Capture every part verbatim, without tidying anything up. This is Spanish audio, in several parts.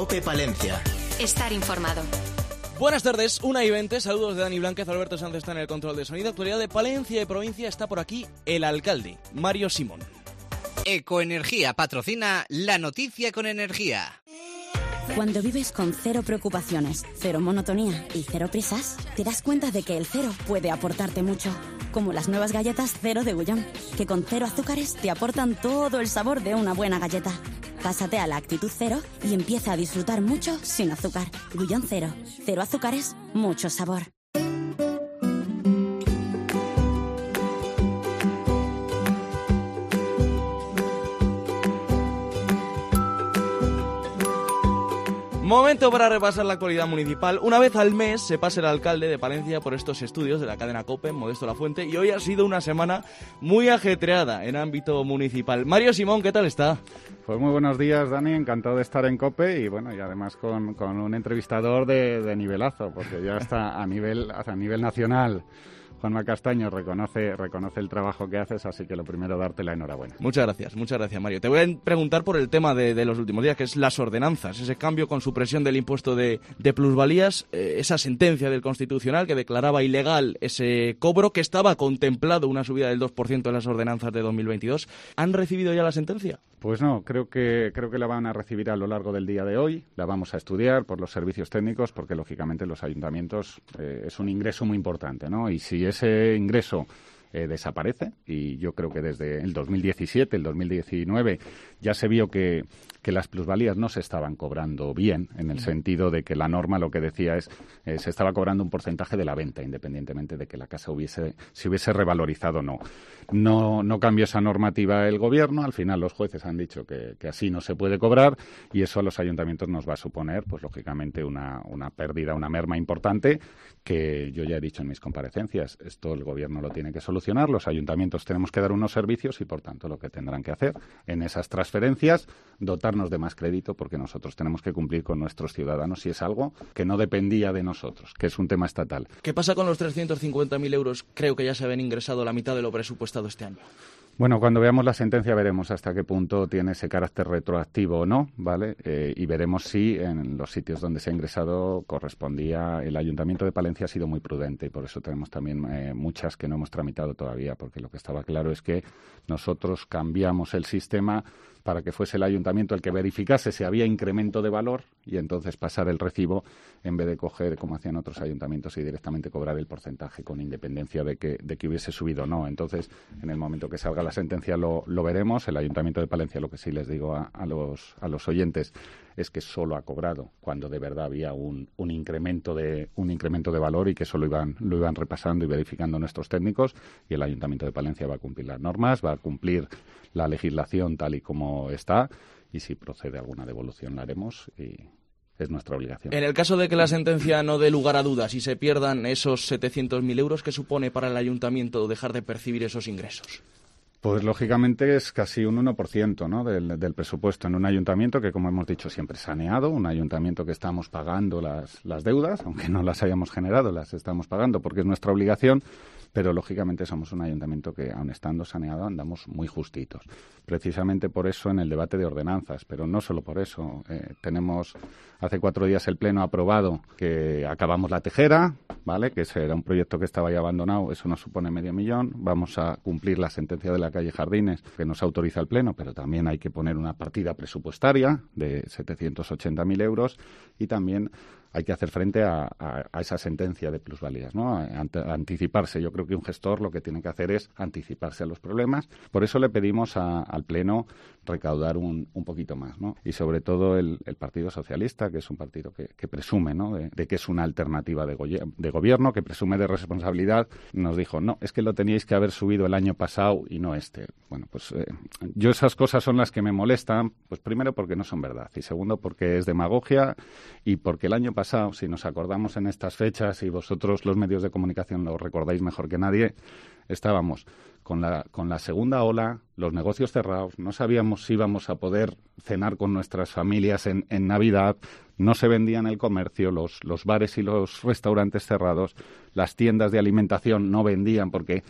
COPE Palencia. Estar informado. Buenas tardes, una y veinte, saludos de Dani Blánquez, Alberto Sánchez está en el control de sonido. Actualidad de Palencia y provincia, está por aquí el alcalde, Mario Simón. Ecoenergía patrocina La Noticia con Energía. Cuando vives con cero preocupaciones, cero monotonía y cero prisas, te das cuenta de que el cero puede aportarte mucho. Como las nuevas galletas Cero de Gullón, que con cero azúcares te aportan todo el sabor de una buena galleta. Pásate a la actitud cero y empieza a disfrutar mucho sin azúcar. Gullón Cero. Cero azúcares, mucho sabor. Momento para repasar la actualidad municipal. Una vez al mes se pasa el alcalde de Palencia por estos estudios de la cadena COPE, Modesto Lafuente, y hoy ha sido una semana muy ajetreada en ámbito municipal. Mario Simón, ¿qué tal está? Pues muy buenos días, Dani, encantado de estar en COPE y bueno, y además con, con un entrevistador de, de nivelazo, porque ya está a nivel, a nivel nacional. Juanma Castaño reconoce, reconoce el trabajo que haces, así que lo primero, darte la enhorabuena. Muchas gracias, muchas gracias, Mario. Te voy a preguntar por el tema de, de los últimos días, que es las ordenanzas, ese cambio con supresión del impuesto de, de plusvalías, eh, esa sentencia del Constitucional que declaraba ilegal ese cobro, que estaba contemplado una subida del dos por ciento en las ordenanzas de dos mil veintidós. ¿Han recibido ya la sentencia? Pues no, creo que creo que la van a recibir a lo largo del día de hoy, la vamos a estudiar por los servicios técnicos, porque lógicamente los ayuntamientos eh, es un ingreso muy importante, ¿no? Y si ese ingreso eh, desaparece, y yo creo que desde el dos mil diecisiete, el dos mil diecinueve, ya se vio que, que las plusvalías no se estaban cobrando bien, en el sentido de que la norma lo que decía es eh, se estaba cobrando un porcentaje de la venta, independientemente de que la casa hubiese se hubiese revalorizado o no. No, no cambió esa normativa el Gobierno, al final los jueces han dicho que, que así no se puede cobrar y eso a los ayuntamientos nos va a suponer, pues lógicamente, una, una pérdida, una merma importante que yo ya he dicho en mis comparecencias. Esto el Gobierno lo tiene que solucionar, los ayuntamientos tenemos que dar unos servicios y, por tanto, lo que tendrán que hacer en esas transferencias, dotarnos de más crédito, porque nosotros tenemos que cumplir con nuestros ciudadanos y es algo que no dependía de nosotros, que es un tema estatal. ¿Qué pasa con los trescientos cincuenta mil euros? Creo que ya se habían ingresado la mitad de lo presupuestado este año. Bueno, cuando veamos la sentencia veremos hasta qué punto tiene ese carácter retroactivo o no, ¿vale? Eh, y veremos si en los sitios donde se ha ingresado correspondía. El Ayuntamiento de Palencia ha sido muy prudente y por eso tenemos también eh, muchas que no hemos tramitado todavía, porque lo que estaba claro es que nosotros cambiamos el sistema para que fuese el ayuntamiento el que verificase si había incremento de valor y entonces pasar el recibo en vez de coger, como hacían otros ayuntamientos, y directamente cobrar el porcentaje con independencia de que, de que hubiese subido o no. Entonces, en el momento que salga la sentencia lo, lo veremos. El Ayuntamiento de Palencia, lo que sí les digo a, a, los, a los oyentes, es que solo ha cobrado cuando de verdad había un, un incremento de un incremento de valor y que eso lo iban, lo iban repasando y verificando nuestros técnicos, y el Ayuntamiento de Palencia va a cumplir las normas, va a cumplir la legislación tal y como está, y si procede alguna devolución la haremos y es nuestra obligación. En el caso de que la sentencia no dé lugar a dudas y se pierdan esos setecientos mil euros, ¿qué supone para el ayuntamiento dejar de percibir esos ingresos? Pues lógicamente es casi un uno por ciento, ¿no? del, del presupuesto en un ayuntamiento que, como hemos dicho, siempre saneado, un ayuntamiento que estamos pagando las, las deudas, aunque no las hayamos generado, las estamos pagando porque es nuestra obligación, pero lógicamente somos un ayuntamiento que, aun estando saneado, andamos muy justitos. Precisamente por eso en el debate de ordenanzas, pero no solo por eso. Eh, tenemos hace cuatro días el Pleno aprobado que acabamos la Tejera, ¿vale? Que ese era un proyecto que estaba ya abandonado, eso nos supone medio millón. Vamos a cumplir la sentencia de la calle Jardines que nos autoriza el Pleno, pero también hay que poner una partida presupuestaria de setecientos ochenta mil euros y también hay que hacer frente a, a, a esa sentencia de plusvalías, ¿no? A, a anticiparse. Yo creo que un gestor lo que tiene que hacer es anticiparse a los problemas. Por eso le pedimos a, al Pleno recaudar un, un poquito más, ¿no? Y sobre todo el, el Partido Socialista, que es un partido que, que presume, ¿no? de, de que es una alternativa de, goye, de gobierno, que presume de responsabilidad, nos dijo, no, es que lo teníais que haber subido el año pasado y no este. Bueno, pues eh, yo esas cosas son las que me molestan, pues primero porque no son verdad y segundo porque es demagogia y porque el año pasado pasado, si nos acordamos en estas fechas y vosotros los medios de comunicación lo recordáis mejor que nadie, estábamos con la, con la segunda ola, los negocios cerrados, no sabíamos si íbamos a poder cenar con nuestras familias en, en Navidad, no se vendía en el comercio, los, los bares y los restaurantes cerrados, las tiendas de alimentación no vendían porque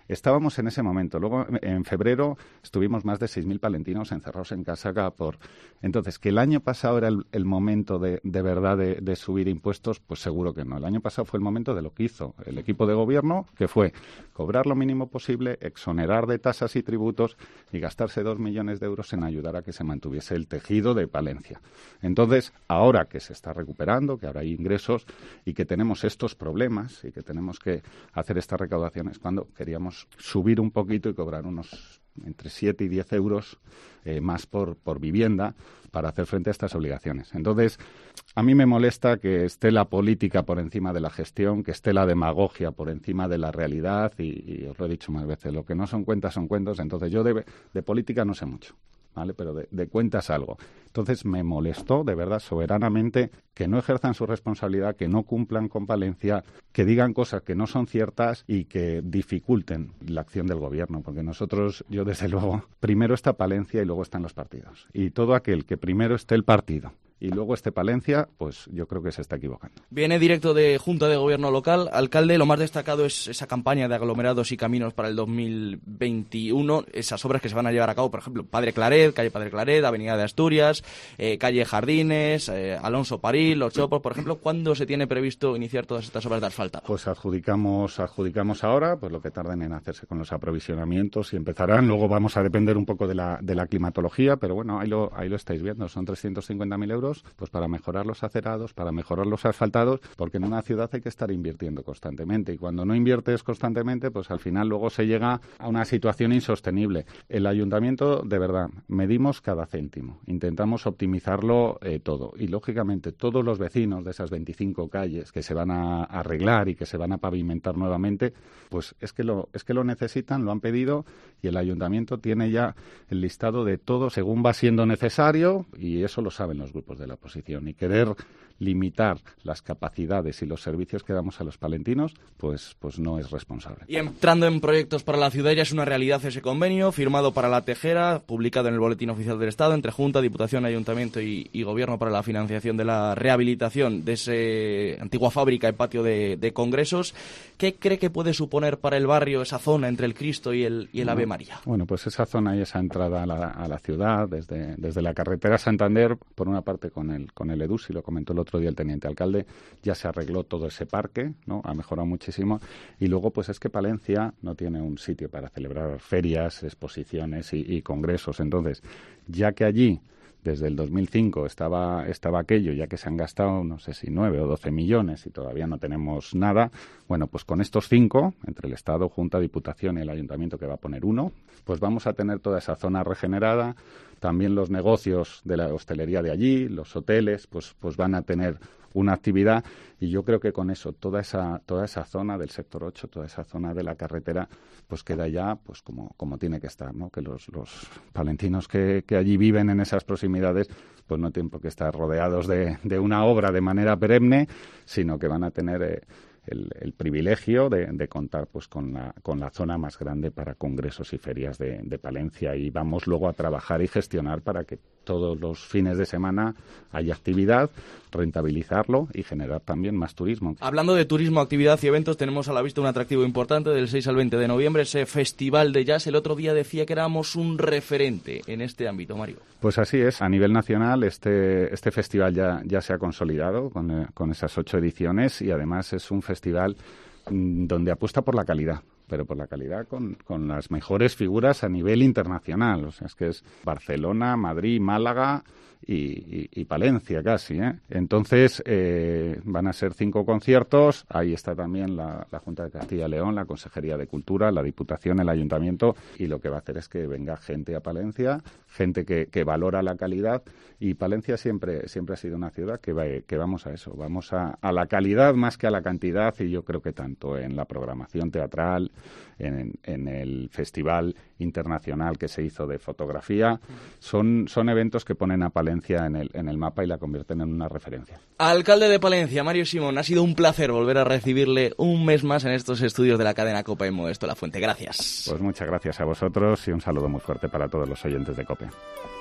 estábamos en ese momento. Luego, en febrero, estuvimos más de seis mil palentinos encerrados en casa. Por... Entonces, ¿que el año pasado era el, el momento de, de verdad de, de subir impuestos? Pues seguro que no. El año pasado fue el momento de lo que hizo el equipo de gobierno, que fue cobrar lo mínimo posible, exonerar de tasas y tributos y gastarse dos millones de euros en ayudar a que se mantuviese el tejido de Palencia. Entonces, ahora que se está recuperando, que ahora hay ingresos y que tenemos estos problemas y que tenemos que hacer estas recaudaciones, cuando queríamos subir un poquito y cobrar unos entre siete y diez euros eh, más por, por vivienda para hacer frente a estas obligaciones. Entonces, a mí me molesta que esté la política por encima de la gestión, que esté la demagogia por encima de la realidad y, y os lo he dicho más veces, lo que no son cuentas son cuentos. Entonces, yo de, de política no sé mucho, ¿vale? Pero de, de cuentas algo. Entonces me molestó, de verdad, soberanamente, que no ejerzan su responsabilidad, que no cumplan con Palencia, que digan cosas que no son ciertas y que dificulten la acción del gobierno. Porque nosotros, yo desde luego, primero está Palencia y luego están los partidos. Y todo aquel que primero esté el partido y luego esté Palencia, pues yo creo que se está equivocando. Viene directo de Junta de Gobierno local. Alcalde, lo más destacado es esa campaña de aglomerados y caminos para el dos mil veintiuno, esas obras que se van a llevar a cabo, por ejemplo, Padre Claret, calle Padre Claret, Avenida de Asturias, eh, calle Jardines, eh, Alonso Paril, Los Chopos, por ejemplo. ¿Cuándo se tiene previsto iniciar todas estas obras de asfaltado? Pues adjudicamos, adjudicamos ahora, pues lo que tarden en hacerse con los aprovisionamientos y empezarán. Luego vamos a depender un poco de la, de la climatología, pero bueno, ahí lo, ahí lo estáis viendo, son trescientos cincuenta mil euros pues para mejorar los acerados, para mejorar los asfaltados, porque en una ciudad hay que estar invirtiendo constantemente y cuando no inviertes constantemente, pues al final luego se llega a una situación insostenible. El ayuntamiento, de verdad, medimos cada céntimo, intentamos optimizarlo eh, todo y lógicamente todos los vecinos de esas veinticinco calles que se van a arreglar y que se van a pavimentar nuevamente, pues es que lo, es que lo necesitan, lo han pedido y el ayuntamiento tiene ya el listado de todo según va siendo necesario y eso lo saben los grupos de la oposición y querer limitar las capacidades y los servicios que damos a los palentinos, pues, pues no es responsable. Y entrando en proyectos para la ciudad, ya es una realidad ese convenio firmado para La Tejera, publicado en el Boletín Oficial del Estado, entre Junta, Diputación, Ayuntamiento y, y Gobierno para la financiación de la rehabilitación de esa antigua fábrica y patio de, de congresos. ¿Qué cree que puede suponer para el barrio esa zona entre el Cristo y el, y el Ave María? Bueno, pues esa zona y esa entrada a la, a la ciudad, desde, desde la carretera Santander, por una parte con el, con el EDUS, y lo comentó el otro día el teniente alcalde, ya se arregló todo ese parque, ¿no? Ha mejorado muchísimo. Y luego, pues es que Palencia no tiene un sitio para celebrar ferias, exposiciones y, y congresos. Entonces, ya que allí desde el dos mil cinco estaba, estaba aquello, ya que se han gastado, no sé si nueve o doce millones y todavía no tenemos nada, bueno, pues con estos cinco, entre el Estado, Junta, Diputación y el Ayuntamiento, que va a poner uno, pues vamos a tener toda esa zona regenerada. También los negocios de la hostelería de allí, los hoteles, pues, pues van a tener una actividad y yo creo que con eso toda esa toda esa zona del sector ocho, toda esa zona de la carretera, pues queda ya pues como como tiene que estar, ¿no? Que los los palentinos que, que allí viven en esas proximidades pues no tienen por qué estar rodeados de, de una obra de manera perenne, sino que van a tener eh, El, el privilegio de, de contar pues con la, con la zona más grande para congresos y ferias de, de Palencia y vamos luego a trabajar y gestionar para que todos los fines de semana haya actividad, rentabilizarlo y generar también más turismo. Hablando de turismo, actividad y eventos, tenemos a la vista un atractivo importante del seis al veinte de noviembre, ese Festival de Jazz. El otro día decía que éramos un referente en este ámbito, Mario. Pues así es, a nivel nacional este, este festival ya, ya se ha consolidado con, eh, con esas ocho ediciones y además es un festival mmm, donde apuesta por la calidad, pero por la calidad con, con las mejores figuras a nivel internacional. O sea, es que es Barcelona, Madrid, Málaga y, y, y Palencia casi, ¿eh? Entonces, eh, van a ser cinco conciertos. Ahí está también la, la Junta de Castilla y León, la Consejería de Cultura, la Diputación, el Ayuntamiento, y lo que va a hacer es que venga gente a Palencia, gente que, que valora la calidad, y Palencia siempre siempre ha sido una ciudad que, va, que vamos a eso, vamos a, a la calidad más que a la cantidad, y yo creo que tanto en la programación teatral, en, en el Festival Internacional que se hizo de fotografía, son, son eventos que ponen a Palencia en el, en el mapa y la convierten en una referencia. Alcalde de Palencia, Mario Simón, ha sido un placer volver a recibirle un mes más en estos estudios de la cadena COPE en Modesto La Fuente. Gracias. Pues muchas gracias a vosotros y un saludo muy fuerte para todos los oyentes de COPE.